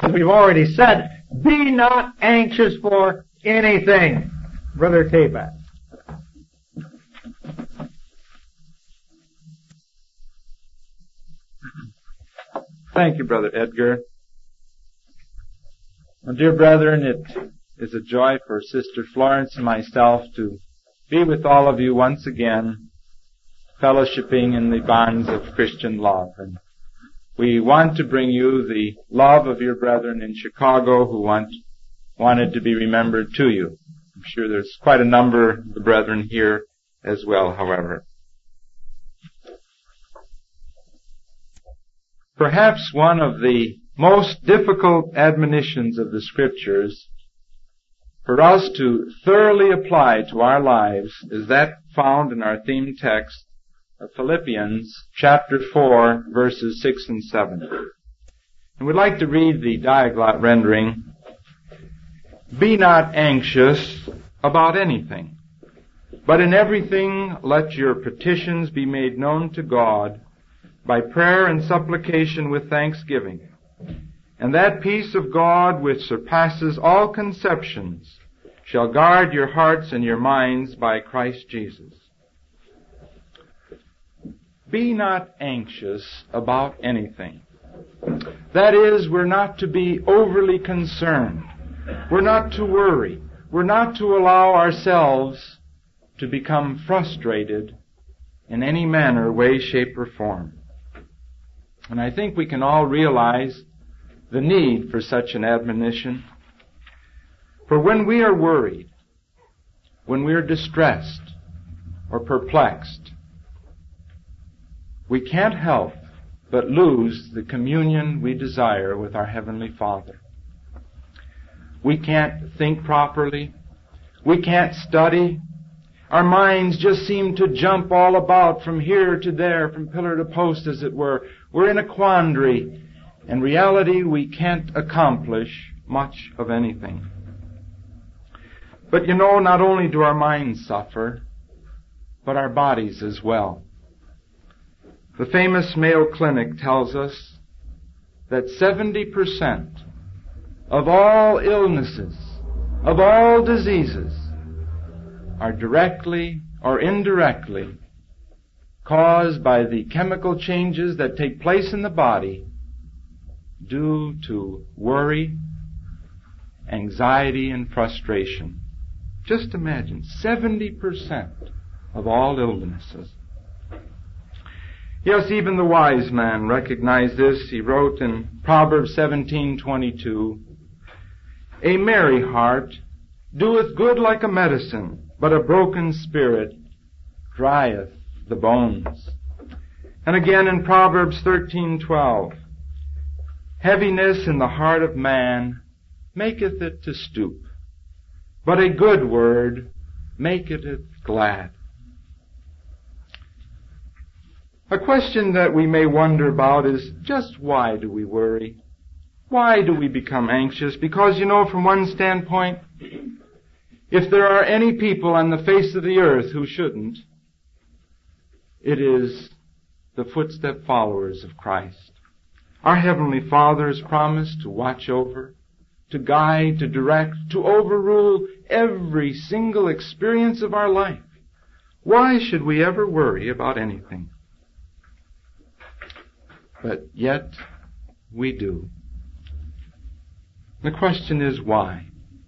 As we've already said, be not anxious for anything. Brother Tabat. Thank you, Brother Edgar. My dear brethren, it is a joy for Sister Florence and myself to be with all of you once again, fellowshipping in the bonds of Christian love. And we want to bring you the love of your brethren in Chicago who wanted to be remembered to you. I'm sure there's quite a number of the brethren here as well, however. Perhaps one of the most difficult admonitions of the Scriptures for us to thoroughly apply to our lives is that found in our theme text of Philippians chapter 4, verses 6 and 7. And we'd like to read the Diaglott rendering. Be not anxious about anything, but in everything let your petitions be made known to God by prayer and supplication with thanksgiving. And that peace of God which surpasses all conceptions shall guard your hearts and your minds by Christ Jesus. Be not anxious about anything. That is, we're not to be overly concerned. We're not to worry. We're not to allow ourselves to become frustrated in any manner, way, shape, or form. And I think we can all realize the need for such an admonition. For when we are worried, when we are distressed or perplexed, we can't help but lose the communion we desire with our Heavenly Father. We can't think properly. We can't study. Our minds just seem to jump all about from here to there, from pillar to post, as it were. We're in a quandary. In reality, we can't accomplish much of anything. But you know, not only do our minds suffer, but our bodies as well. The famous Mayo Clinic tells us that 70% of all illnesses, of all diseases, are directly or indirectly caused by the chemical changes that take place in the body due to worry, anxiety, and frustration. Just imagine, 70% of all illnesses. Yes, even the wise man recognized this. He wrote in Proverbs 17:22, "A merry heart doeth good like a medicine, but a broken spirit drieth the bones." And again in Proverbs 13:12, "Heaviness in the heart of man maketh it to stoop, but a good word maketh it glad." A question that we may wonder about is just why do we worry? Why do we become anxious? Because, you know, from one standpoint, if there are any people on the face of the earth who shouldn't, it is the footstep followers of Christ. Our Heavenly Father has promised to watch over, to guide, to direct, to overrule every single experience of our life. Why should we ever worry about anything? But yet, we do. The question is why?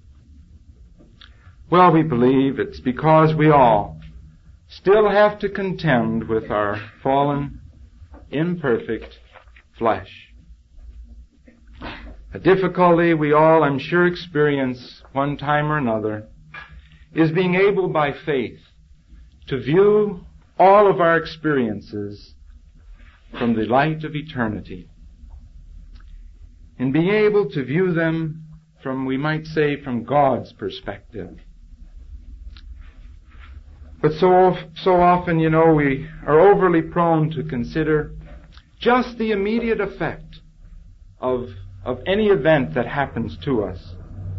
Well, we believe it's because we all still have to contend with our fallen, imperfect flesh. A difficulty we all, I'm sure, experience one time or another is being able by faith to view all of our experiences from the light of eternity, and being able to view them from, we might say, from God's perspective. But so often, you know, we are overly prone to consider just the immediate effect of any event that happens to us,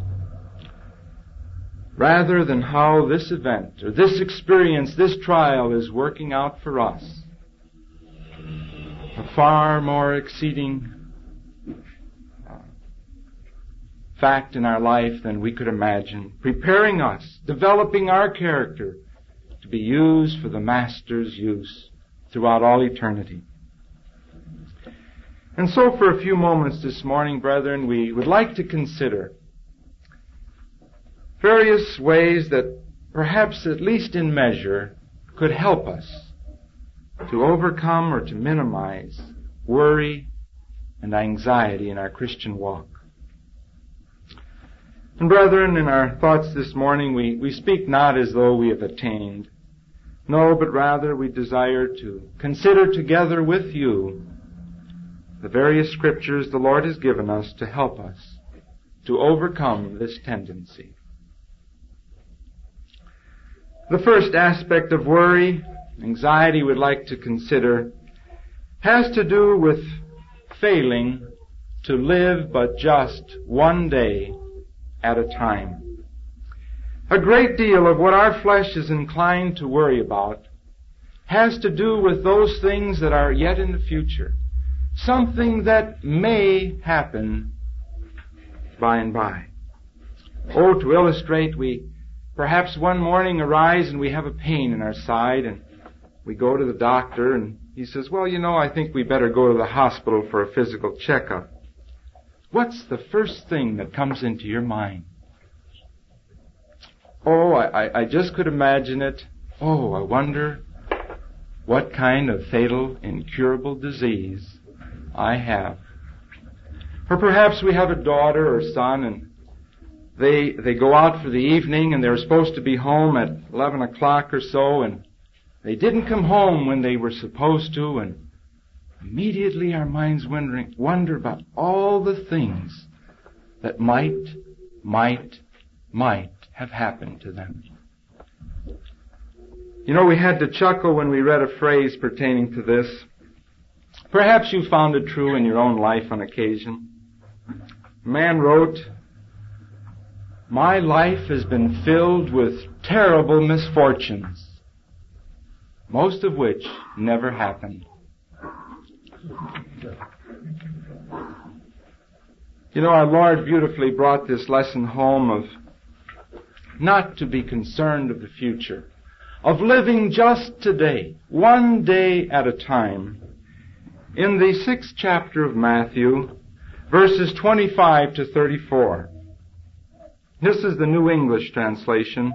rather than how this event or this experience, this trial is working out for us a far more exceeding fact in our life than we could imagine, preparing us, developing our character to be used for the Master's use throughout all eternity. And so for a few moments this morning, brethren, we would like to consider various ways that perhaps, at least in measure, could help us to overcome or to minimize worry and anxiety in our Christian walk. And brethren, in our thoughts this morning, we speak not as though we have attained. No, but rather we desire to consider together with you the various scriptures the Lord has given us to help us to overcome this tendency. The first aspect of worry, anxiety we'd like to consider, has to do with failing to live but just one day at a time. A great deal of what our flesh is inclined to worry about has to do with those things that are yet in the future, something that may happen by and by. Oh, to illustrate, we perhaps one morning arise and we have a pain in our side, and we go to the doctor and he says, well, I think we better go to the hospital for a physical checkup. What's the first thing that comes into your mind? Oh, I just could imagine it. Oh, I wonder what kind of fatal, incurable disease I have. Or perhaps we have a daughter or son, and they go out for the evening, and they're supposed to be home at 11 o'clock or so, and they didn't come home when they were supposed to, and immediately our minds wonder about all the things that might have happened to them. We had to chuckle when we read a phrase pertaining to this. Perhaps you found it true in your own life on occasion. A man wrote, "My life has been filled with terrible misfortunes, most of which never happened." Our Lord beautifully brought this lesson home of not to be concerned of the future, of living just today, one day at a time. In the 6th chapter of Matthew, verses 25 to 34. This is the New English translation.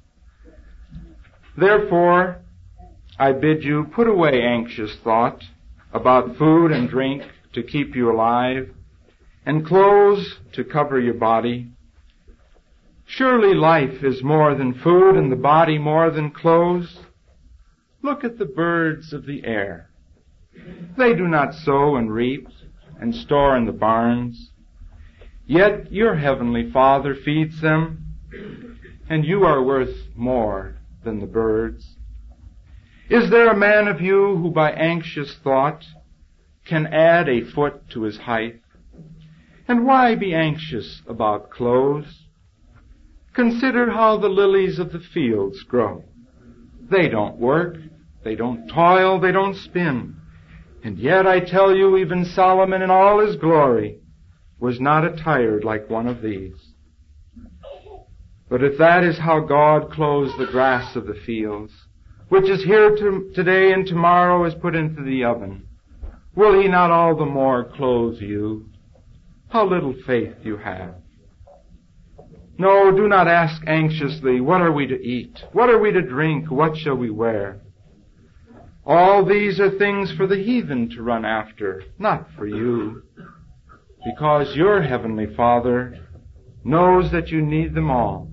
"Therefore, I bid you put away anxious thought about food and drink to keep you alive, and clothes to cover your body. Surely life is more than food, and the body more than clothes. Look at the birds of the air. They do not sow and reap and store in the barns, yet your heavenly Father feeds them, and you are worth more than the birds. Is there a man of you who by anxious thought can add a foot to his height? And why be anxious about clothes? Consider how the lilies of the fields grow. They don't work, they don't toil, they don't spin. And yet I tell you, even Solomon in all his glory was not attired like one of these. But if that is how God clothes the grass of the fields, which is here today and tomorrow is put into the oven, will He not all the more clothe you? How little faith you have. No, do not ask anxiously, what are we to eat? What are we to drink? What shall we wear? All these are things for the heathen to run after, not for you, because your heavenly Father knows that you need them all.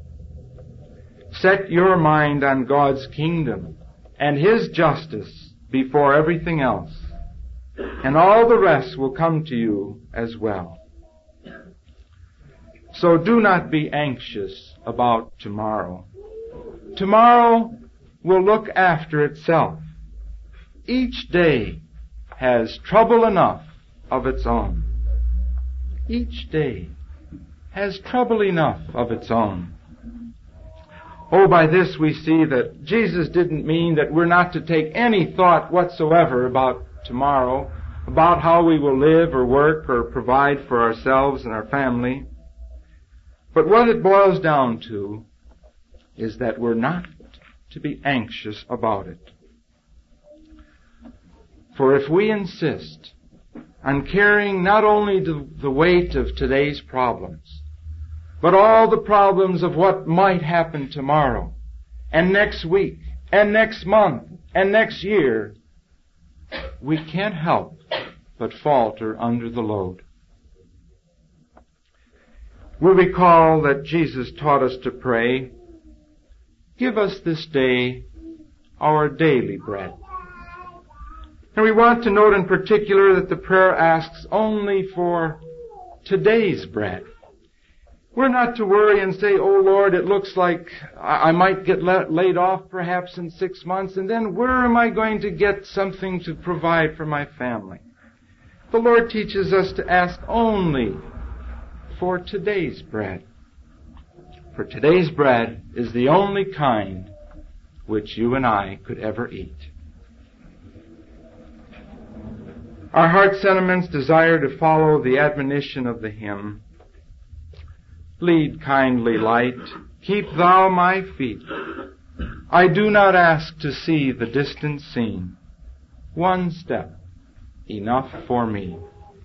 Set your mind on God's kingdom and His justice before everything else, and all the rest will come to you as well. So do not be anxious about tomorrow. Tomorrow will look after itself. Each day has trouble enough of its own. Each day has trouble enough of its own. Oh, by this we see that Jesus didn't mean that we're not to take any thought whatsoever about tomorrow, about how we will live or work or provide for ourselves and our family. But what it boils down to is that we're not to be anxious about it. For if we insist on carrying not only the weight of today's problems, but all the problems of what might happen tomorrow, and next week, and next month, and next year, we can't help but falter under the load. We recall that Jesus taught us to pray, "Give us this day our daily bread." And we want to note in particular that the prayer asks only for today's bread. We're not to worry and say, "Oh Lord, it looks like I might get laid off perhaps in 6 months, and then where am I going to get something to provide for my family?" The Lord teaches us to ask only for today's bread. For today's bread is the only kind which you and I could ever eat. Our heart sentiments desire to follow the admonition of the hymn, "Lead, kindly light, keep thou my feet. I do not ask to see the distant scene. One step, enough for me."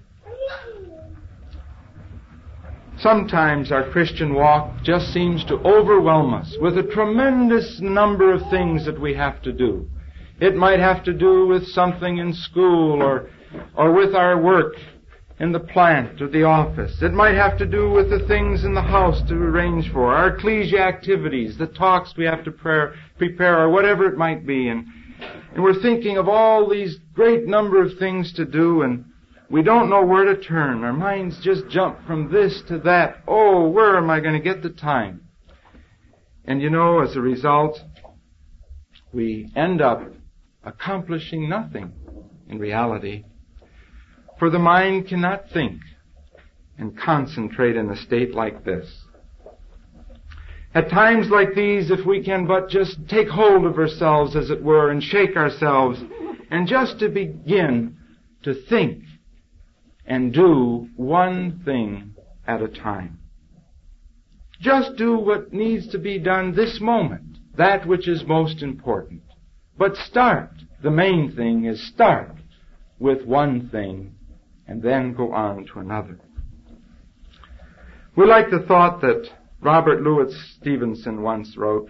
Sometimes our Christian walk just seems to overwhelm us with a tremendous number of things that we have to do. It might have to do with something in school or with our work in the plant or the office. It might have to do with the things in the house to arrange for, our ecclesia activities, the talks we have to prepare, or whatever it might be. And we're thinking of all these great number of things to do, and we don't know where to turn. Our minds just jump from this to that. Oh, where am I going to get the time? And as a result, we end up accomplishing nothing in reality. For the mind cannot think and concentrate in a state like this. At times like these, if we can but just take hold of ourselves, as it were, and shake ourselves, and just to begin to think and do one thing at a time. Just do what needs to be done this moment, that which is most important. But start. The main thing is start with one thing and then go on to another. We like the thought that Robert Louis Stevenson once wrote,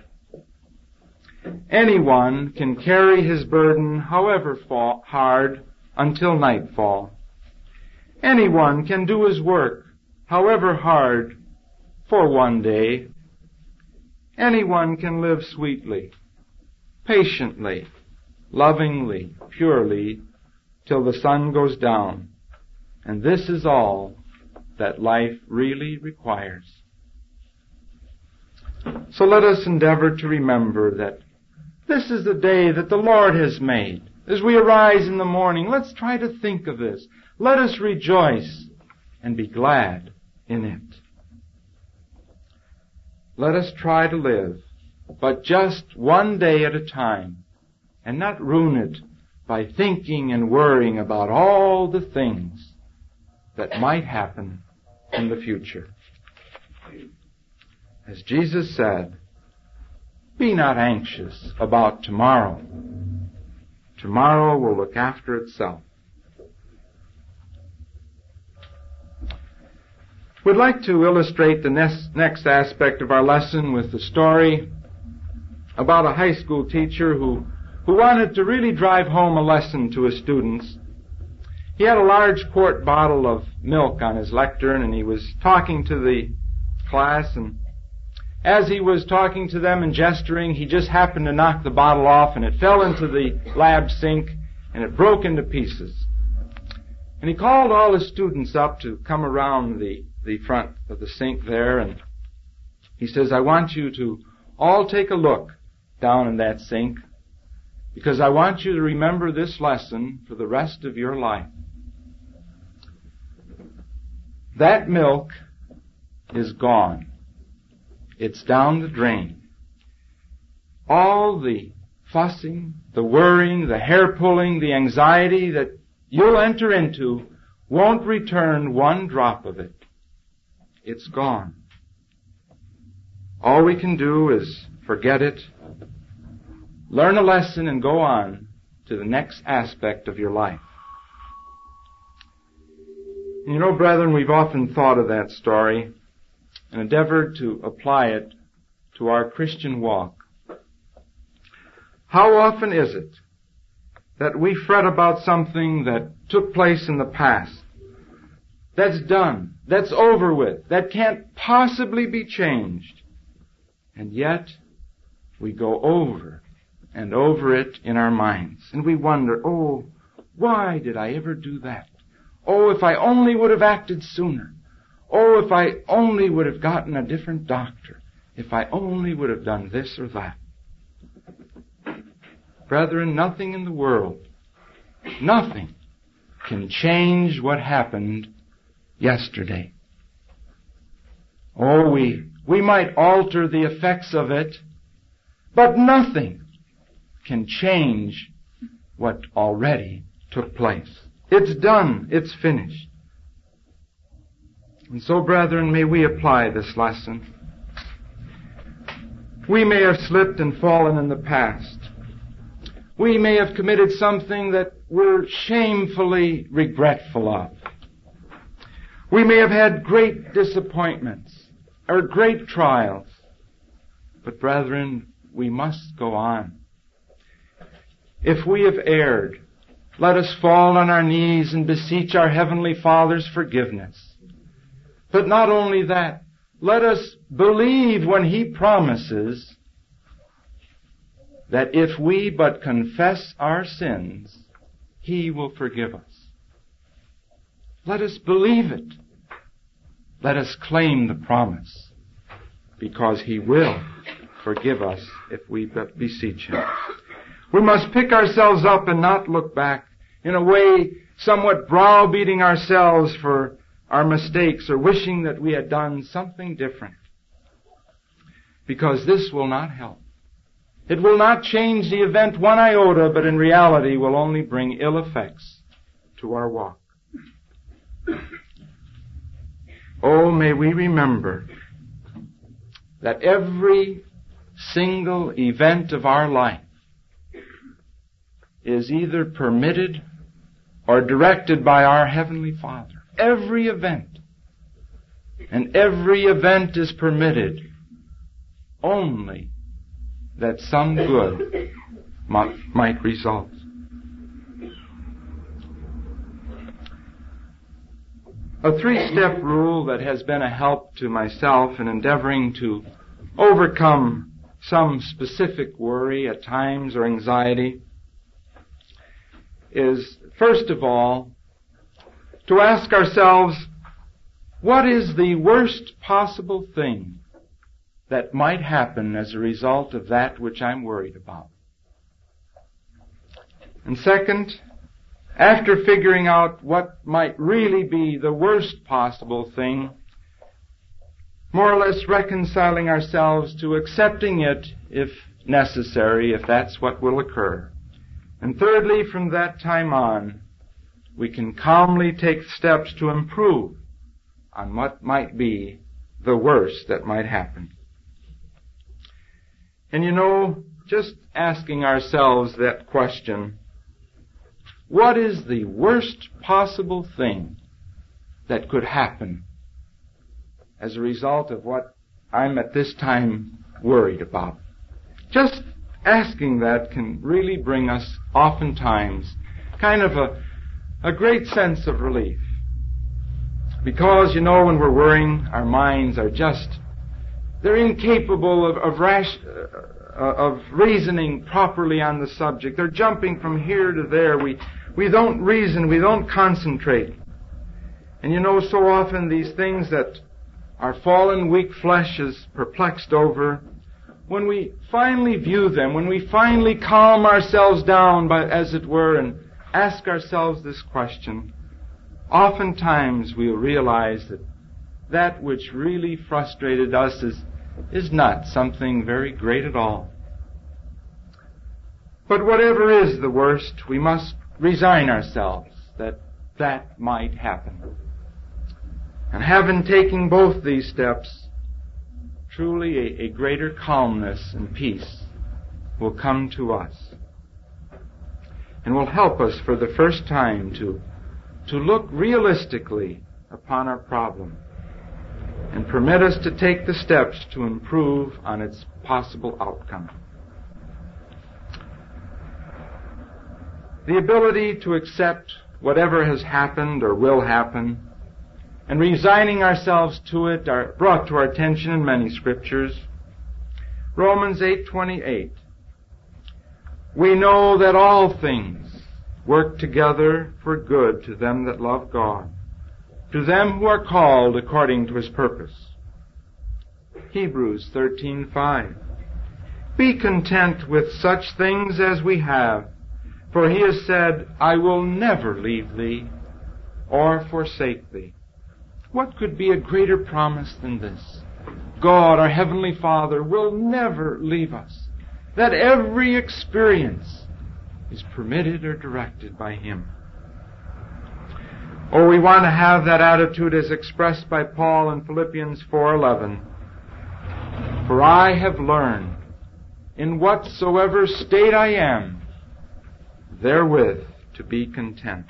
"Anyone can carry his burden, however hard, until nightfall. Anyone can do his work, however hard, for one day. Anyone can live sweetly, patiently, lovingly, purely, till the sun goes down. And this is all that life really requires." So let us endeavor to remember that this is the day that the Lord has made. As we arise in the morning, let's try to think of this. Let us rejoice and be glad in it. Let us try to live, but just one day at a time, and not ruin it by thinking and worrying about all the things that might happen in the future. As Jesus said, "Be not anxious about tomorrow. Tomorrow will look after itself." We'd like to illustrate the next aspect of our lesson with the story about a high school teacher who wanted to really drive home a lesson to his students. He had a large quart bottle of milk on his lectern, and he was talking to the class, and as he was talking to them and gesturing, he just happened to knock the bottle off, and it fell into the lab sink, and it broke into pieces. And he called all his students up to come around the front of the sink there, and he says, "I want you to all take a look down in that sink, because I want you to remember this lesson for the rest of your life. That milk is gone. It's down the drain. All the fussing, the worrying, the hair-pulling, the anxiety that you'll enter into won't return one drop of it. It's gone. All we can do is forget it, learn a lesson, and go on to the next aspect of your life. You know, brethren, we've often thought of that story and endeavored to apply it to our Christian walk. How often is it that we fret about something that took place in the past, that's done, that's over with, that can't possibly be changed, and yet we go over and over it in our minds, and we wonder, oh, why did I ever do that? Oh, if I only would have acted sooner. Oh, if I only would have gotten a different doctor. If I only would have done this or that. Brethren, nothing in the world, nothing can change what happened yesterday. Oh, we might alter the effects of it, but nothing can change what already took place. It's done. It's finished. And so, brethren, may we apply this lesson. We may have slipped and fallen in the past. We may have committed something that we're shamefully regretful of. We may have had great disappointments or great trials. But, brethren, we must go on. If we have erred, let us fall on our knees and beseech our Heavenly Father's forgiveness. But not only that, let us believe when He promises that if we but confess our sins, He will forgive us. Let us believe it. Let us claim the promise, because He will forgive us if we but beseech Him. We must pick ourselves up and not look back, in a way somewhat browbeating ourselves for our mistakes or wishing that we had done something different. Because this will not help. It will not change the event one iota, but in reality will only bring ill effects to our walk. Oh, may we remember that every single event of our life is either permitted or directed by our Heavenly Father. Every event. And every event is permitted only that some good might result. A three-step rule that has been a help to myself in endeavoring to overcome some specific worry at times or anxiety is, first of all, to ask ourselves, what is the worst possible thing that might happen as a result of that which I'm worried about? And second, after figuring out what might really be the worst possible thing, more or less reconciling ourselves to accepting it if necessary, if that's what will occur. And thirdly, from that time on, we can calmly take steps to improve on what might be the worst that might happen. And you know, just asking ourselves that question, what is the worst possible thing that could happen as a result of what I'm at this time worried about? Just asking that can really bring us oftentimes kind of a great sense of relief. Because, you know, when we're worrying, our minds are they're incapable of reasoning properly on the subject. They're jumping from here to there. We don't reason, we don't concentrate. And you know, so often these things that our fallen, weak flesh is perplexed over, when we finally view them, when we finally calm ourselves down, as it were, and ask ourselves this question, oftentimes we'll realize that which really frustrated us is not something very great at all. But whatever is the worst, we must resign ourselves that might happen. And having taken both these steps, truly a greater calmness and peace will come to us and will help us for the first time to look realistically upon our problem and permit us to take the steps to improve on its possible outcome. The ability to accept whatever has happened or will happen and resigning ourselves to it are brought to our attention in many scriptures. Romans 8:28. We know that all things work together for good to them that love God, to them who are called according to His purpose. Hebrews 13:5. Be content with such things as we have, for He has said, I will never leave thee or forsake thee. What could be a greater promise than this? God, our Heavenly Father, will never leave us. That every experience is permitted or directed by Him. Or we want to have that attitude as expressed by Paul in Philippians 4:11. For I have learned, in whatsoever state I am, therewith to be content.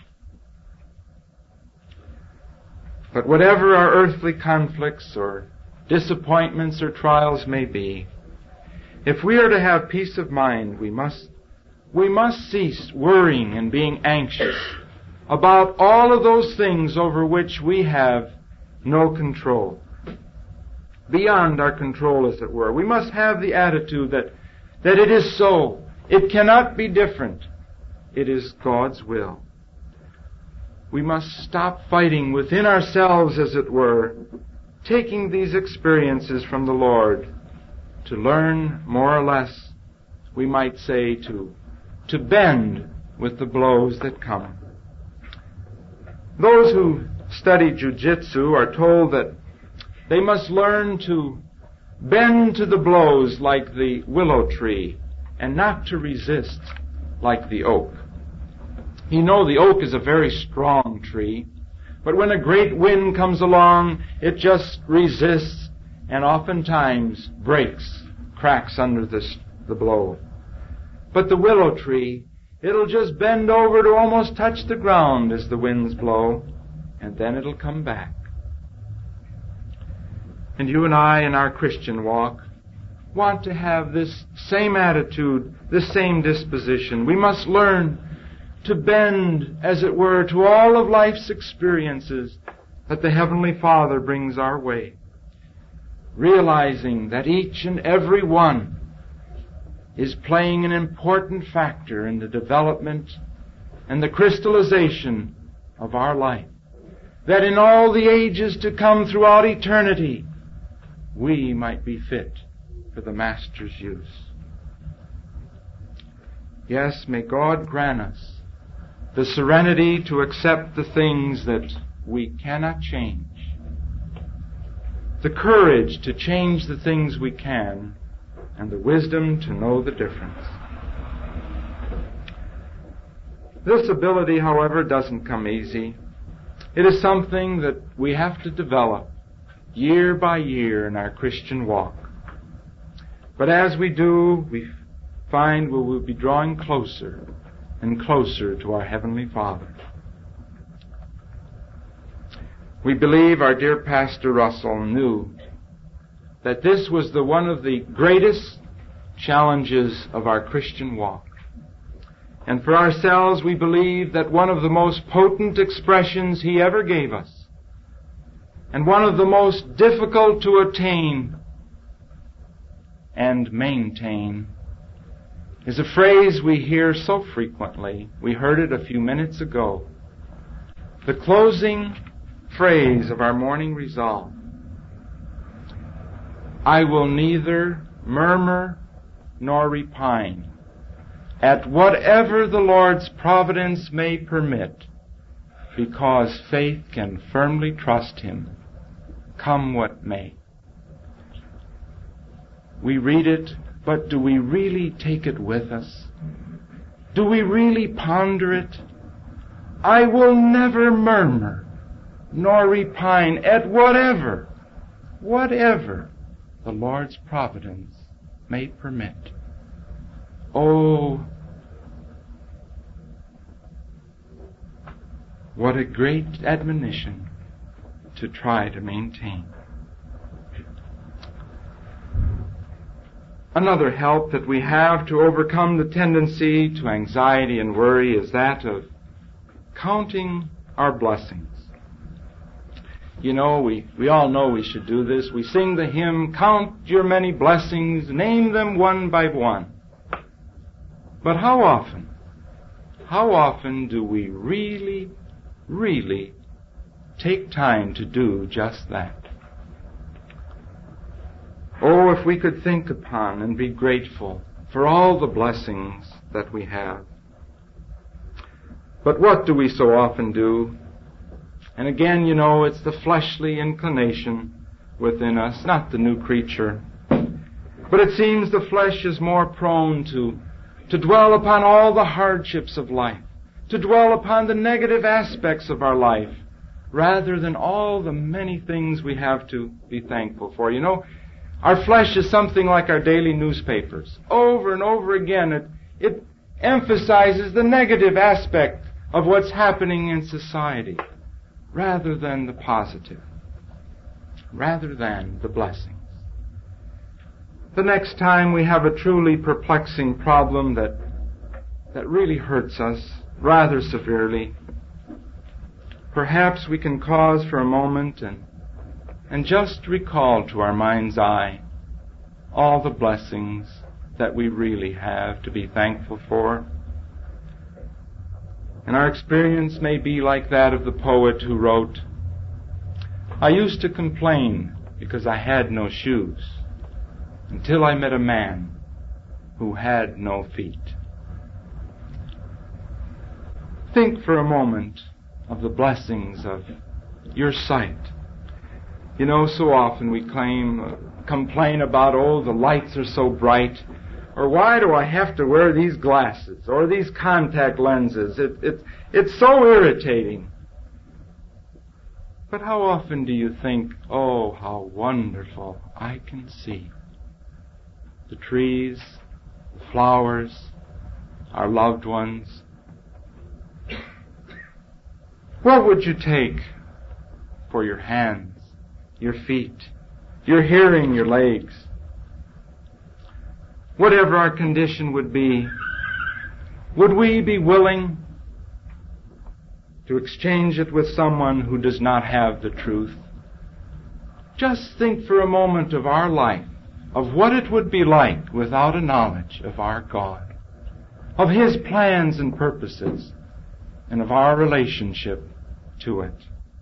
But whatever our earthly conflicts or disappointments or trials may be, if we are to have peace of mind, we must cease worrying and being anxious about all of those things over which we have no control. Beyond our control, as it were. We must have the attitude that it is so. It cannot be different. It is God's will. We must stop fighting within ourselves, as it were, taking these experiences from the Lord to learn more or less, we might say, to bend with the blows that come. Those who study jiu-jitsu are told that they must learn to bend to the blows like the willow tree and not to resist like the oak. You know, the oak is a very strong tree, but when a great wind comes along, it just resists and oftentimes breaks, cracks under the blow. But the willow tree, it'll just bend over to almost touch the ground as the winds blow, and then it'll come back. And you and I in our Christian walk want to have this same attitude, this same disposition. We must learn to bend, as it were, to all of life's experiences that the Heavenly Father brings our way, realizing that each and every one is playing an important factor in the development and the crystallization of our life, that in all the ages to come throughout eternity, we might be fit for the Master's use. Yes, may God grant us the serenity to accept the things that we cannot change, the courage to change the things we can, and the wisdom to know the difference. This ability, however, doesn't come easy. It is something that we have to develop year by year in our Christian walk. But as we do, we find we will be drawing closer and closer to our Heavenly Father. We believe our dear Pastor Russell knew that this was one of the greatest challenges of our Christian walk. And for ourselves, we believe that one of the most potent expressions he ever gave us, and one of the most difficult to attain and maintain, is a phrase we hear so frequently. We heard it a few minutes ago. The closing phrase of our morning resolve. I will neither murmur nor repine at whatever the Lord's providence may permit, because faith can firmly trust Him, come what may. We read it, but do we really take it with us? Do we really ponder it? I will never murmur nor repine at whatever the Lord's providence may permit. Oh, what a great admonition to try to maintain. Another help that we have to overcome the tendency to anxiety and worry is that of counting our blessings. You know, we all know we should do this. We sing the hymn, "Count your many blessings, name them one by one." But how often do we really take time to do just that? Oh, if we could think upon and be grateful for all the blessings that we have. But what do we so often do? And again, you know, it's the fleshly inclination within us, not the new creature. But it seems the flesh is more prone to dwell upon all the hardships of life, to dwell upon the negative aspects of our life, rather than all the many things we have to be thankful for. You know, our flesh is something like our daily newspapers. Over and over again, it emphasizes the negative aspect of what's happening in society, rather than the positive, rather than the blessings. The next time we have a truly perplexing problem that really hurts us rather severely, perhaps we can pause for a moment and just recall to our mind's eye all the blessings that we really have to be thankful for. And our experience may be like that of the poet who wrote, "I used to complain because I had no shoes, until I met a man who had no feet." Think for a moment of the blessings of your sight. You know, so often we complain about, oh, the lights are so bright, or why do I have to wear these glasses or these contact lenses? It's so irritating. But how often do you think, oh, how wonderful I can see the trees, the flowers, our loved ones? What would you take for your hands, your feet, your hearing, your legs? Whatever our condition would be, would we be willing to exchange it with someone who does not have the truth? Just think for a moment of our life, of what it would be like without a knowledge of our God, of His plans and purposes, and of our relationship to it.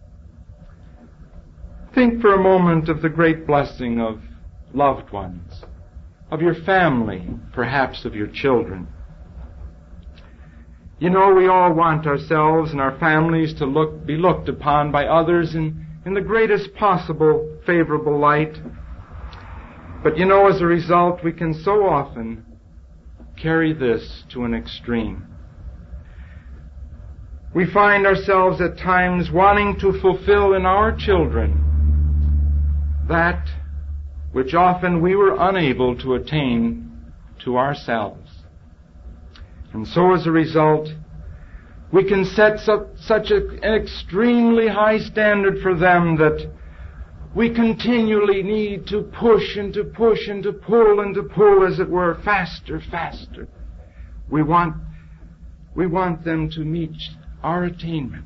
Think for a moment of the great blessing of loved ones, of your family, perhaps of your children. You know, we all want ourselves and our families to be looked upon by others in the greatest possible favorable light. But you know, as a result, we can so often carry this to an extreme. We find ourselves at times wanting to fulfill in our children that which often we were unable to attain to ourselves. And so as a result, we can set such an extremely high standard for them that we continually need to push and to push and to pull and to pull, as it were, faster, faster. We want them to meet our attainments.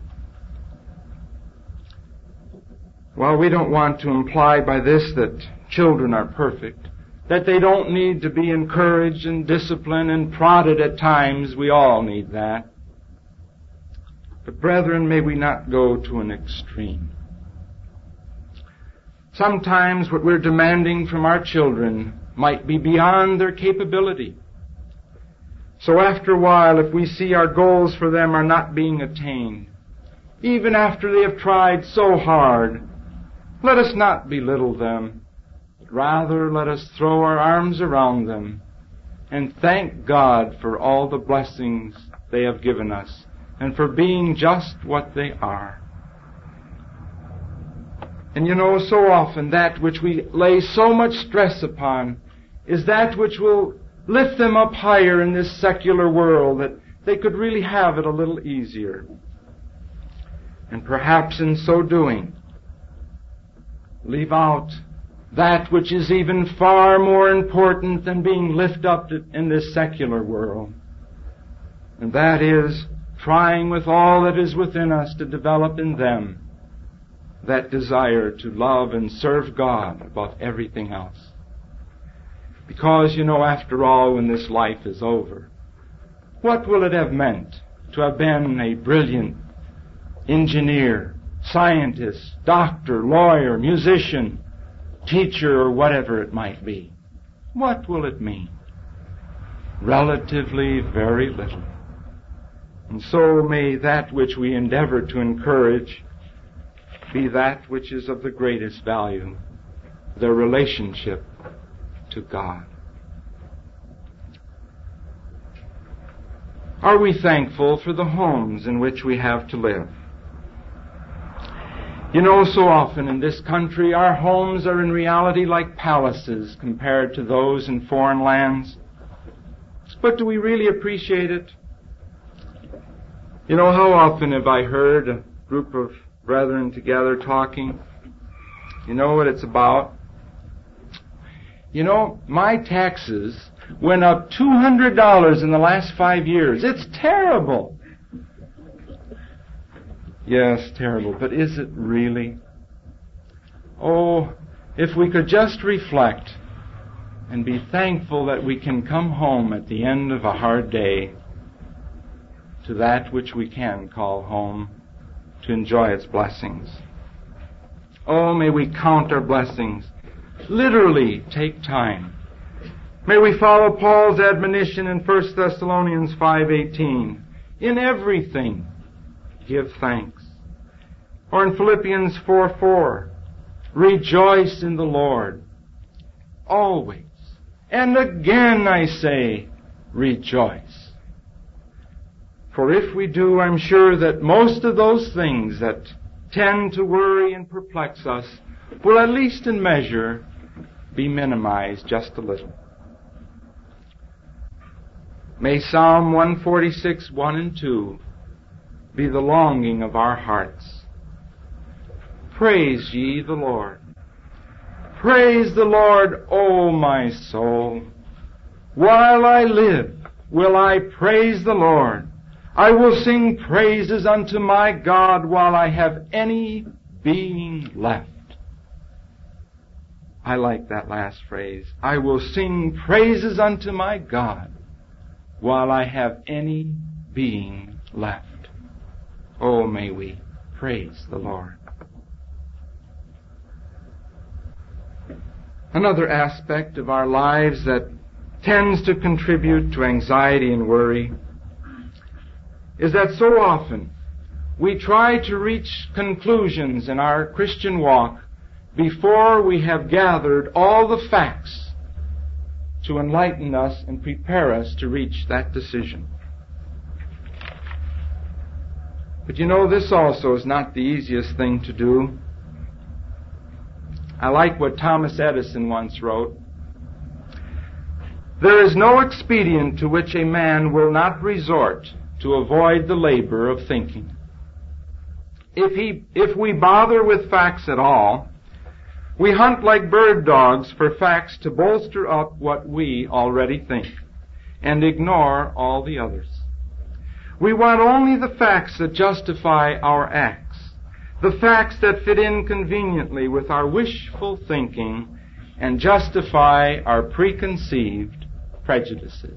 Well, we don't want to imply by this that children are perfect, that they don't need to be encouraged and disciplined and prodded at times. We all need that. But brethren, may we not go to an extreme. Sometimes what we're demanding from our children might be beyond their capability. So after a while, if we see our goals for them are not being attained, even after they have tried so hard, let us not belittle them, but rather let us throw our arms around them and thank God for all the blessings they have given us and for being just what they are. And you know, so often that which we lay so much stress upon is that which will lift them up higher in this secular world, that they could really have it a little easier. And perhaps in so doing, leave out that which is even far more important than being lifted up in this secular world. And that is trying with all that is within us to develop in them that desire to love and serve God above everything else. Because, you know, after all, when this life is over, what will it have meant to have been a brilliant engineer, scientist, doctor, lawyer, musician, teacher, or whatever it might be? What will it mean? Relatively very little. And so may that which we endeavor to encourage be that which is of the greatest value, their relationship to God. Are we thankful for the homes in which we have to live? You know, so often in this country, our homes are in reality like palaces compared to those in foreign lands. But do we really appreciate it? You know, how often have I heard a group of brethren together talking? You know what it's about? You know, my taxes went up $200 in the last 5 years. It's terrible. Yes, terrible. But is it really? Oh, if we could just reflect and be thankful that we can come home at the end of a hard day to that which we can call home, to enjoy its blessings. Oh, may we count our blessings. Literally take time. May we follow Paul's admonition in 1 Thessalonians 5:18. In everything, give thanks. Or in Philippians 4:4, rejoice in the Lord always. And again I say, rejoice. For if we do, I'm sure that most of those things that tend to worry and perplex us will, at least in measure, be minimized just a little. May Psalm 146, 1 and 2 be the longing of our hearts. Praise ye the Lord. Praise the Lord, O my soul. While I live, will I praise the Lord. I will sing praises unto my God while I have any being left. I like that last phrase. I will sing praises unto my God while I have any being left. Oh, may we praise the Lord. Another aspect of our lives that tends to contribute to anxiety and worry is that so often we try to reach conclusions in our Christian walk before we have gathered all the facts to enlighten us and prepare us to reach that decision. But you know, this also is not the easiest thing to do. I like what Thomas Edison once wrote. There is no expedient to which a man will not resort to avoid the labor of thinking. If we bother with facts at all, we hunt like bird dogs for facts to bolster up what we already think and ignore all the others. We want only the facts that justify our acts, the facts that fit in conveniently with our wishful thinking and justify our preconceived prejudices.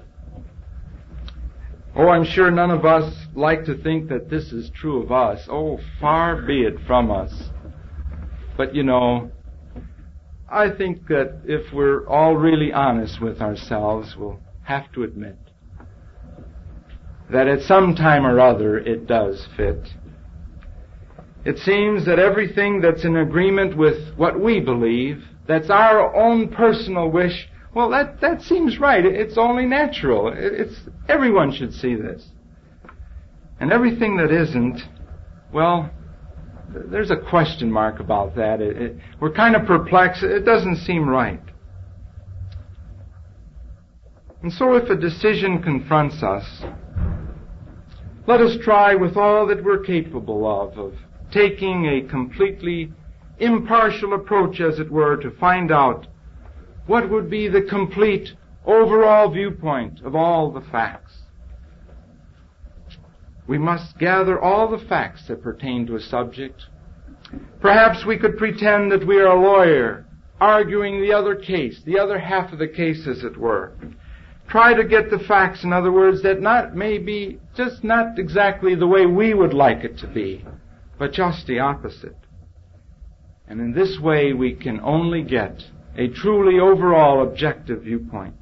Oh, I'm sure none of us like to think that this is true of us. Oh, far be it from us. But you know, I think that if we're all really honest with ourselves, we'll have to admit that at some time or other it does fit. It seems that everything that's in agreement with what we believe, that's our own personal wish, well, that seems right. It's only natural. Everyone should see this. And everything that isn't, well, there's a question mark about that. We're kind of perplexed. It doesn't seem right. And so if a decision confronts us, let us try with all that we're capable of taking a completely impartial approach, as it were, to find out what would be the complete overall viewpoint of all the facts. We must gather all the facts that pertain to a subject. Perhaps we could pretend that we are a lawyer, arguing the other case, the other half of the case, as it were. Try to get the facts, in other words, that maybe just not exactly the way we would like it to be, but just the opposite. And in this way we can only get a truly overall objective viewpoint.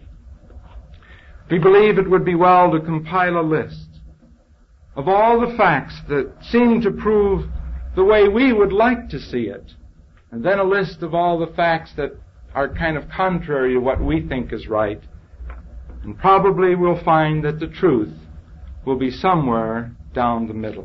We believe it would be well to compile a list of all the facts that seem to prove the way we would like to see it, and then a list of all the facts that are kind of contrary to what we think is right. And probably we'll find that the truth will be somewhere down the middle.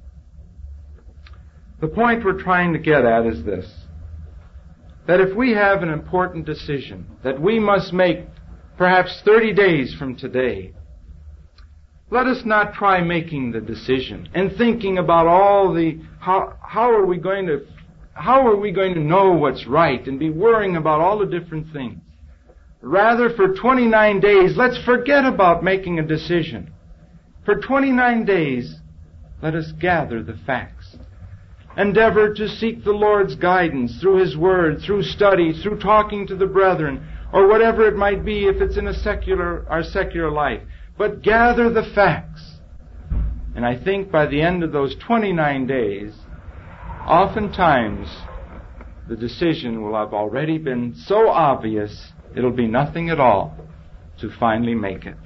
The point we're trying to get at is this: that if we have an important decision that we must make perhaps 30 days from today, let us not try making the decision and thinking about all the how are we going to know what's right and be worrying about all the different things. Rather, for 29 days, let's forget about making a decision. For 29 days, let us gather the facts. Endeavor to seek the Lord's guidance through His Word, through study, through talking to the brethren, or whatever it might be if it's in our secular life. But gather the facts. And I think by the end of those 29 days, oftentimes the decision will have already been so obvious it'll be nothing at all to finally make it.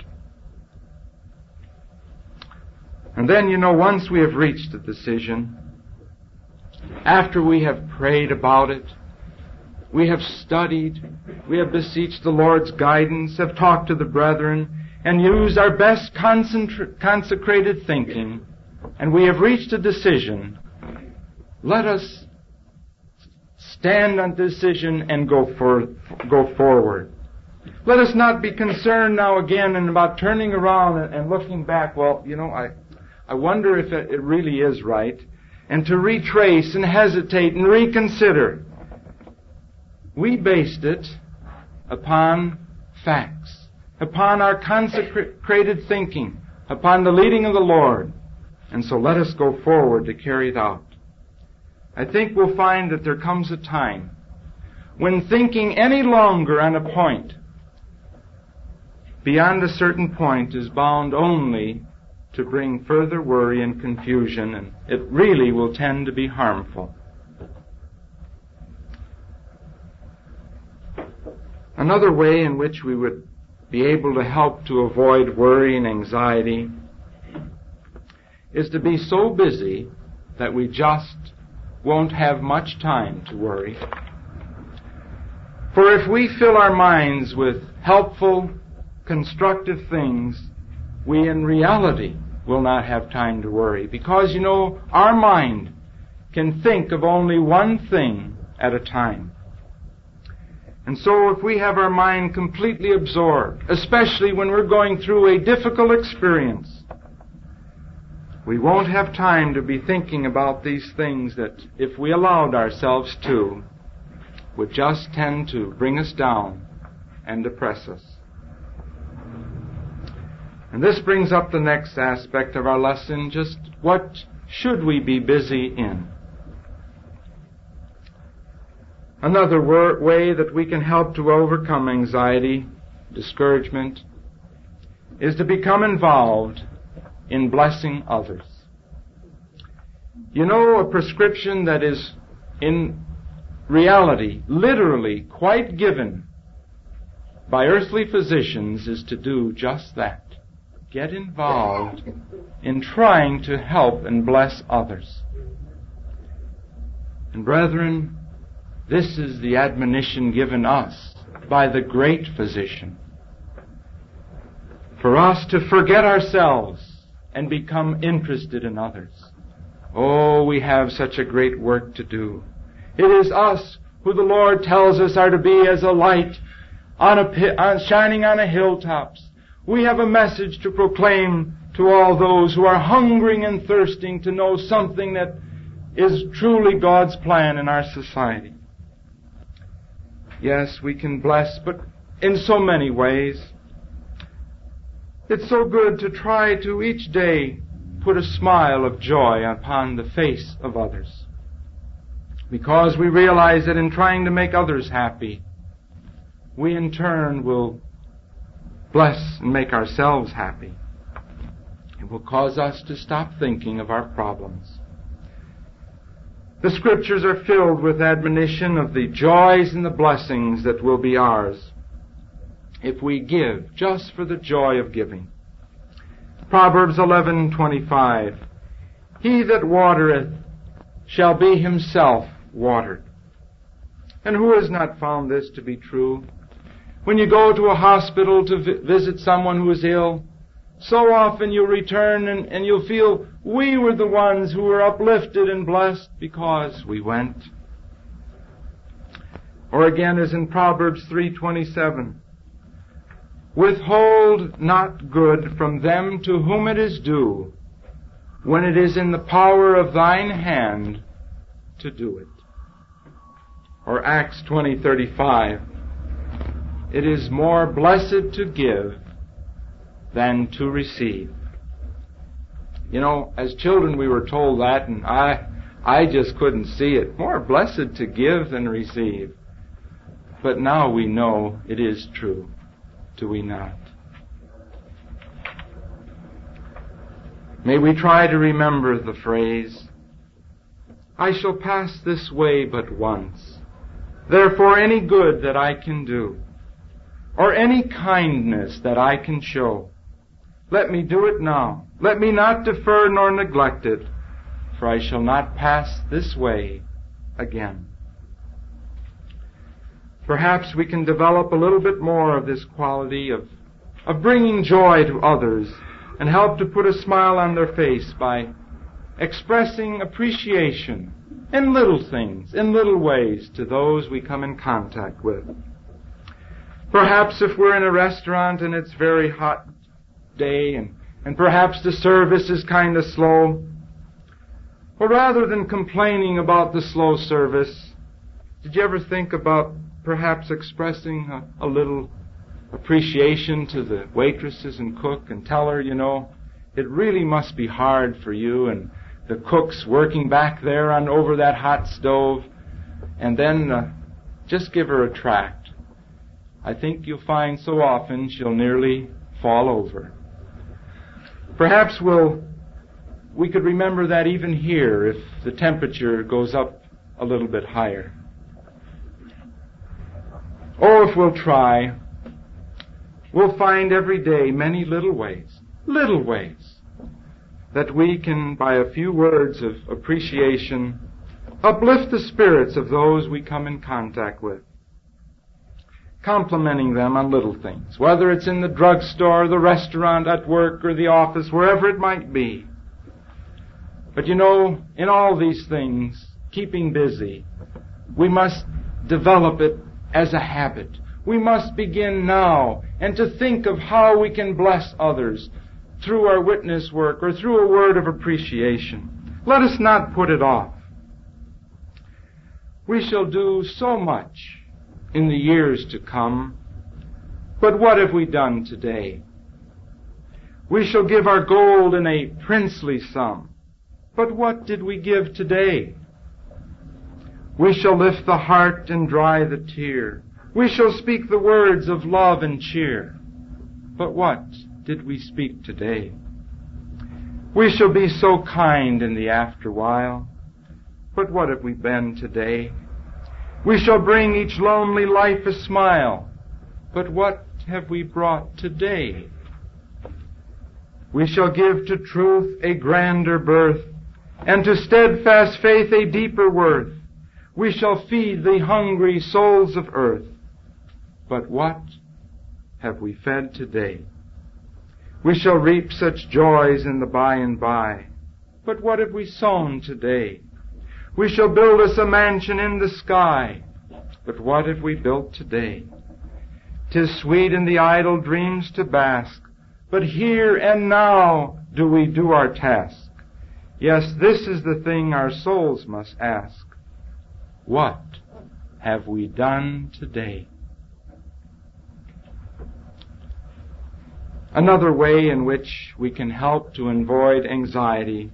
And then, once we have reached a decision, after we have prayed about it, we have studied, we have beseeched the Lord's guidance, have talked to the brethren, and used our best consecrated thinking, and we have reached a decision, let us stand on decision and go forward. Let us not be concerned now again and about turning around and looking back. Well, I wonder if it really is right. And to retrace and hesitate and reconsider. We based it upon facts, upon our consecrated thinking, upon the leading of the Lord. And so let us go forward to carry it out. I think we'll find that there comes a time when thinking any longer on a point beyond a certain point is bound only to bring further worry and confusion, and it really will tend to be harmful. Another way in which we would be able to help to avoid worry and anxiety is to be so busy that we just won't have much time to worry. For if we fill our minds with helpful, constructive things, we in reality will not have time to worry. Because, our mind can think of only one thing at a time. And so if we have our mind completely absorbed, especially when we're going through a difficult experience, we won't have time to be thinking about these things that, if we allowed ourselves to, would just tend to bring us down and depress us. And this brings up the next aspect of our lesson, just what should we be busy in? Another way that we can help to overcome anxiety, discouragement, is to become involved in blessing others. A prescription that is in reality, literally quite given by earthly physicians is to do just that. Get involved in trying to help and bless others. And brethren, this is the admonition given us by the great physician. For us to forget ourselves and become interested in others. Oh, we have such a great work to do. It is us who the Lord tells us are to be as a light shining on a hilltops. We have a message to proclaim to all those who are hungering and thirsting to know something that is truly God's plan in our society. Yes, we can bless, but in so many ways. It's so good to try to each day put a smile of joy upon the face of others, because we realize that in trying to make others happy, we in turn will bless and make ourselves happy. It will cause us to stop thinking of our problems. The Scriptures are filled with admonition of the joys and the blessings that will be ours if we give just for the joy of giving. Proverbs 11:25, He that watereth shall be himself watered. And who has not found this to be true? When you go to a hospital to visit someone who is ill, so often you'll return and you'll feel we were the ones who were uplifted and blessed because we went. Or again, as in Proverbs 3:27, Withhold not good from them to whom it is due, when it is in the power of thine hand to do it. Or Acts 20:35, It is more blessed to give than to receive. You know, as children we were told that, and I just couldn't see it. More blessed to give than receive. But now we know it is true. Do we not? May we try to remember the phrase, I shall pass this way but once. Therefore any good that I can do, or any kindness that I can show, let me do it now. Let me not defer nor neglect it, for I shall not pass this way again. Perhaps we can develop a little bit more of this quality of bringing joy to others and help to put a smile on their face by expressing appreciation in little things, in little ways to those we come in contact with. Perhaps if we're in a restaurant and it's very hot day and perhaps the service is kind of slow, well, rather than complaining about the slow service, did you ever think about perhaps expressing a little appreciation to the waitresses and cook and tell her, you know, it really must be hard for you and the cook's working back there on over that hot stove, and then just give her a tract. I think you'll find so often she'll nearly fall over. Perhaps we could remember that even here if the temperature goes up a little bit higher. Oh, if we'll try, we'll find every day many little ways that we can, by a few words of appreciation, uplift the spirits of those we come in contact with, complimenting them on little things, whether it's in the drugstore, the restaurant, at work, or the office, wherever it might be. But you know, in all these things, keeping busy, we must develop it as a habit. We must begin now and to think of how we can bless others through our witness work or through a word of appreciation. Let us not put it off. We shall do so much in the years to come, but what have we done today? We shall give our gold in a princely sum, but what did we give today? We shall lift the heart and dry the tear. We shall speak the words of love and cheer. But what did we speak today? We shall be so kind in the afterwhile. But what have we been today? We shall bring each lonely life a smile. But what have we brought today? We shall give to truth a grander birth, and to steadfast faith a deeper worth. We shall feed the hungry souls of earth. But what have we fed today? We shall reap such joys in the by and by. But what have we sown today? We shall build us a mansion in the sky. But what have we built today? 'Tis sweet in the idle dreams to bask, but here and now do we do our task. Yes, this is the thing our souls must ask. What have we done today? Another way in which we can help to avoid anxiety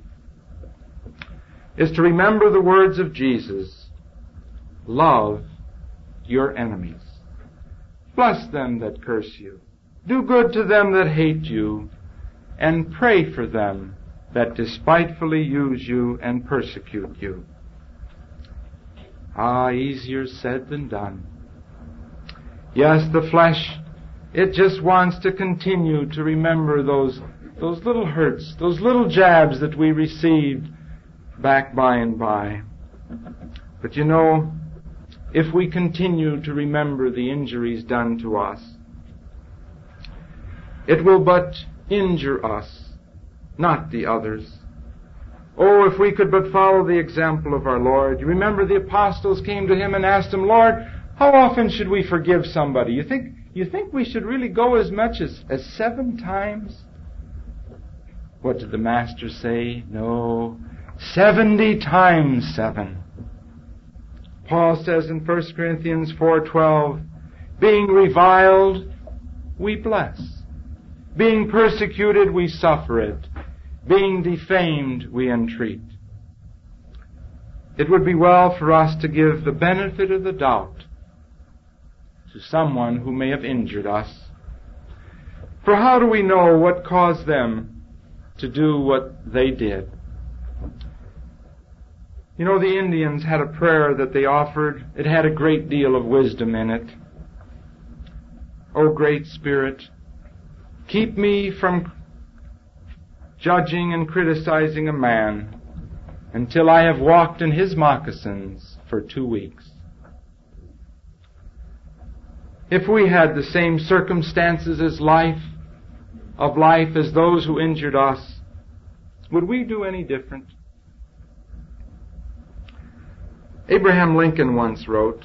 is to remember the words of Jesus. Love your enemies. Bless them that curse you. Do good to them that hate you. And pray for them that despitefully use you and persecute you. Easier said than done. Yes, the flesh, it just wants to continue to remember those little hurts, those little jabs that we received back by and by. But you know, if we continue to remember the injuries done to us, it will but injure us, not the others. Oh, if we could but follow the example of our Lord. You remember the apostles came to him and asked him, Lord, how often should we forgive somebody? You think we should really go as much as 7 times? What did the Master say? No, 70 times 7. Paul says in 1 Corinthians 4:12, being reviled, we bless. Being persecuted, we suffer it. Being defamed, we entreat. It would be well for us to give the benefit of the doubt to someone who may have injured us. For how do we know what caused them to do what they did? You know, the Indians had a prayer that they offered. It had a great deal of wisdom in it. O Great Spirit, keep me from judging and criticizing a man until I have walked in his moccasins for 2 weeks. If we had the same circumstances of life as those who injured us, would we do any different? Abraham Lincoln once wrote,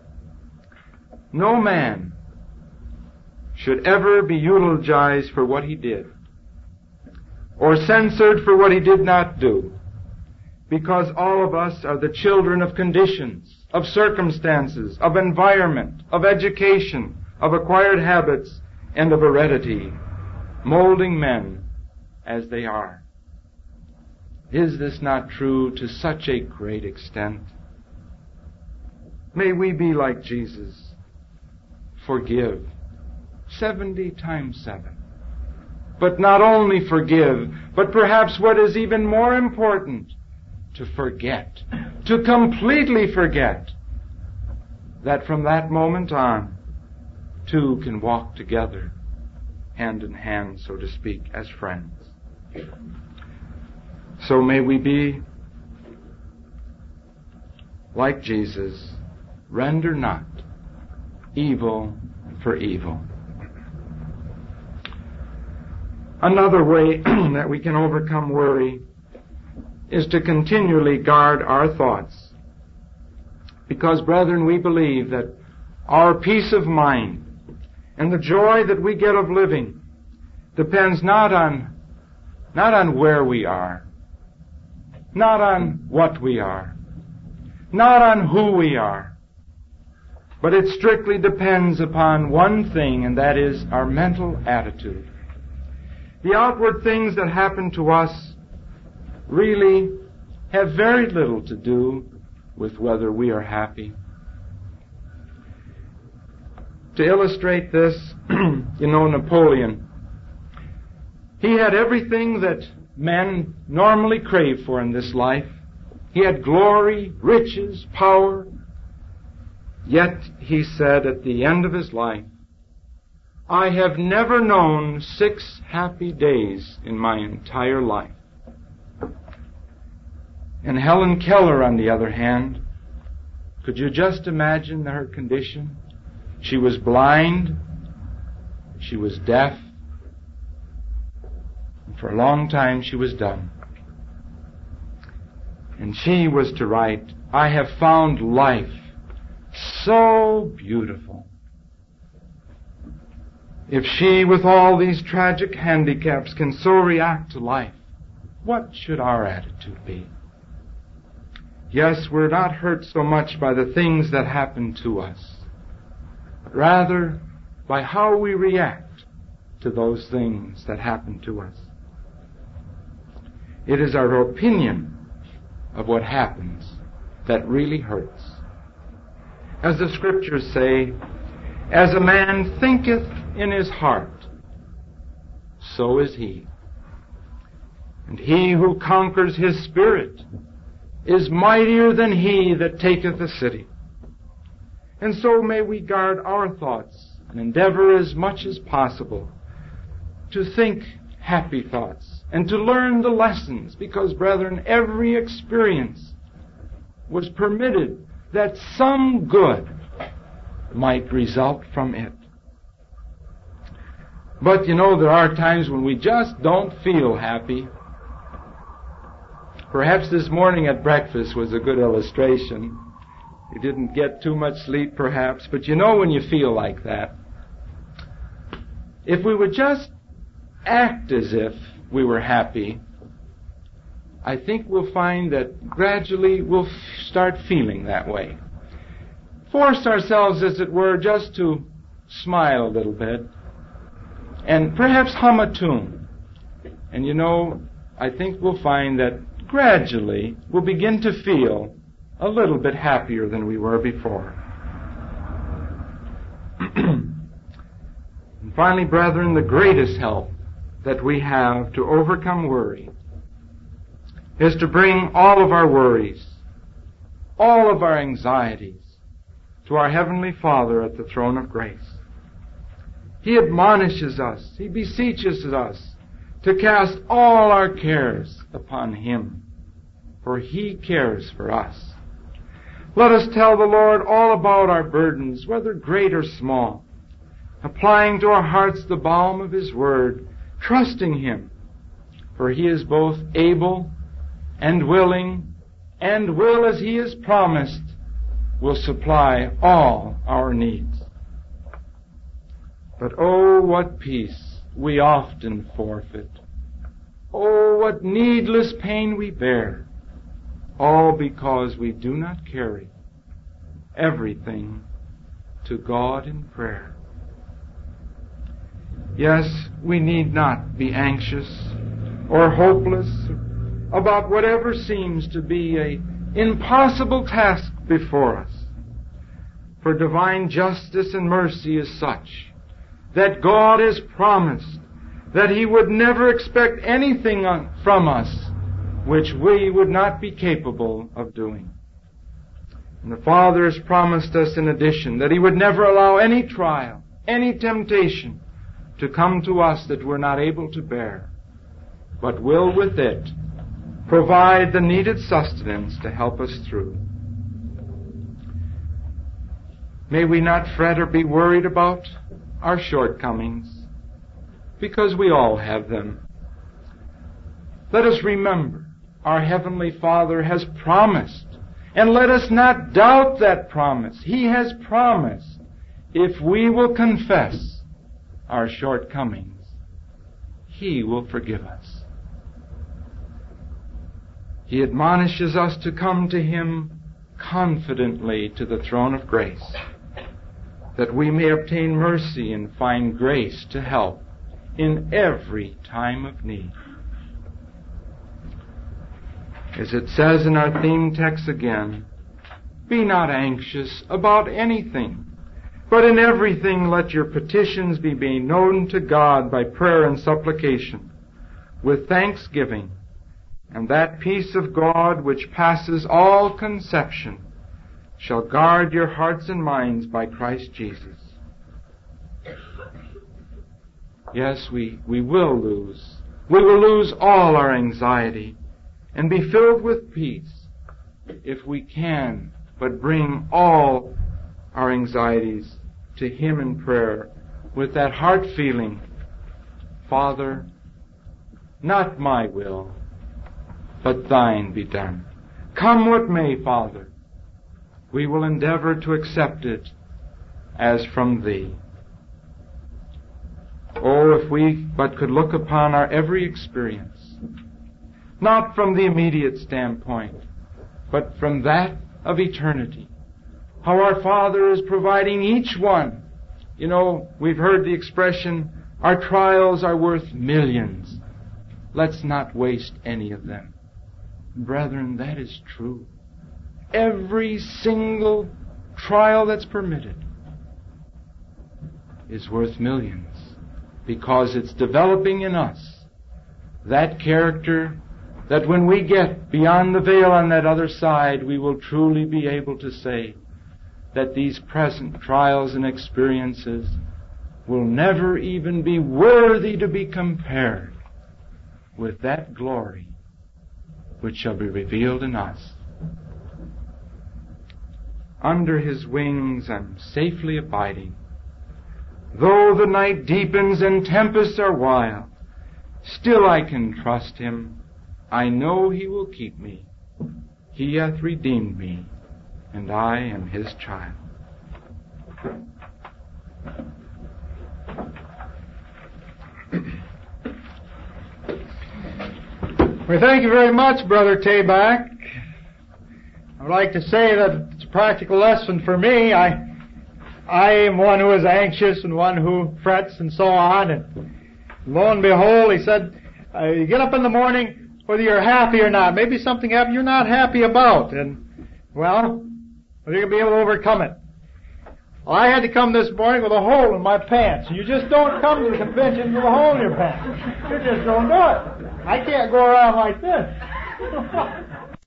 no man should ever be eulogized for what he did, or censored for what he did not do, because all of us are the children of conditions, of circumstances, of environment, of education, of acquired habits, and of heredity, molding men as they are. Is this not true to such a great extent? May we be like Jesus. Forgive 70 times 7. But not only forgive, but perhaps what is even more important, to forget, to completely forget, that from that moment on, two can walk together, hand in hand, so to speak, as friends. So may we be like Jesus, render not evil for evil. Another way that we can overcome worry is to continually guard our thoughts. Because, brethren, we believe that our peace of mind and the joy that we get of living depends not on where we are, not on what we are, not on who we are, but it strictly depends upon one thing, and that is our mental attitude. The outward things that happen to us really have very little to do with whether we are happy. To illustrate this, Napoleon, he had everything that men normally crave for in this life. He had glory, riches, power. Yet, he said at the end of his life, I have never known 6 happy days in my entire life. And Helen Keller, on the other hand, could you just imagine her condition? She was blind, she was deaf, and for a long time she was dumb. And she was to write, I have found life so beautiful. If she, with all these tragic handicaps, can so react to life, what should our attitude be? Yes, we're not hurt so much by the things that happen to us, but rather by how we react to those things that happen to us. It is our opinion of what happens that really hurts. As the Scriptures say, as a man thinketh in his heart, so is he. And he who conquers his spirit is mightier than he that taketh a city. And so may we guard our thoughts and endeavor as much as possible to think happy thoughts and to learn the lessons, because, brethren, every experience was permitted that some good might result from it. But there are times when we just don't feel happy. Perhaps this morning at breakfast was a good illustration. You didn't get too much sleep, perhaps, but when you feel like that, if we would just act as if we were happy, I think we'll find that gradually we'll start feeling that way. Force ourselves, as it were, just to smile a little bit and perhaps hum a tune. And I think we'll find that gradually we'll begin to feel a little bit happier than we were before. And finally, brethren, the greatest help that we have to overcome worry is to bring all of our worries, all of our anxieties, to our Heavenly Father at the throne of grace. He admonishes us, He beseeches us to cast all our cares upon Him, for He cares for us. Let us tell the Lord all about our burdens, whether great or small, applying to our hearts the balm of His Word, trusting Him, for He is both able and willing, and will, as He has promised, will supply all our needs. But oh, what peace we often forfeit. Oh, what needless pain we bear, all because we do not carry everything to God in prayer. Yes, we need not be anxious or hopeless about whatever seems to be an impossible task before us. For divine justice and mercy is such that God has promised that He would never expect anything from us which we would not be capable of doing. And the Father has promised us in addition that He would never allow any trial, any temptation to come to us that we're not able to bear, but will with it provide the needed sustenance to help us through. May we not fret or be worried about our shortcomings, because we all have them. Let us remember our Heavenly Father has promised, and let us not doubt that promise. He has promised, if we will confess our shortcomings, He will forgive us. He admonishes us to come to Him confidently to the throne of grace, that we may obtain mercy and find grace to help in every time of need. As it says in our theme text again, be not anxious about anything, but in everything let your petitions be made known to God by prayer and supplication, with thanksgiving, and that peace of God which passes all conception shall guard your hearts and minds by Christ Jesus. Yes, we will lose. We will lose all our anxiety and be filled with peace if we can but bring all our anxieties to Him in prayer with that heart feeling, Father, not my will, but Thine be done. Come what may, Father, we will endeavor to accept it as from Thee. Oh, if we but could look upon our every experience, not from the immediate standpoint, but from that of eternity. How our Father is providing each one. You know, we've heard the expression, our trials are worth millions. Let's not waste any of them. Brethren, that is true. Every single trial that's permitted is worth millions, because it's developing in us that character that when we get beyond the veil on that other side, we will truly be able to say that these present trials and experiences will never even be worthy to be compared with that glory which shall be revealed in us. Under His wings I'm safely abiding. Though the night deepens and tempests are wild, still I can trust Him. I know He will keep me. He hath redeemed me, and I am His child. Well, thank you very much, Brother Tabak. I would like to say that it's a practical lesson for me. I am one who is anxious and one who frets and so on. And lo and behold, he said, you get up in the morning, whether you're happy or not. Maybe something happened you're not happy about. And, well, you're going to be able to overcome it. Well, I had to come this morning with a hole in my pants. You just don't come to the convention with a hole in your pants. You just don't do it. I can't go around like this.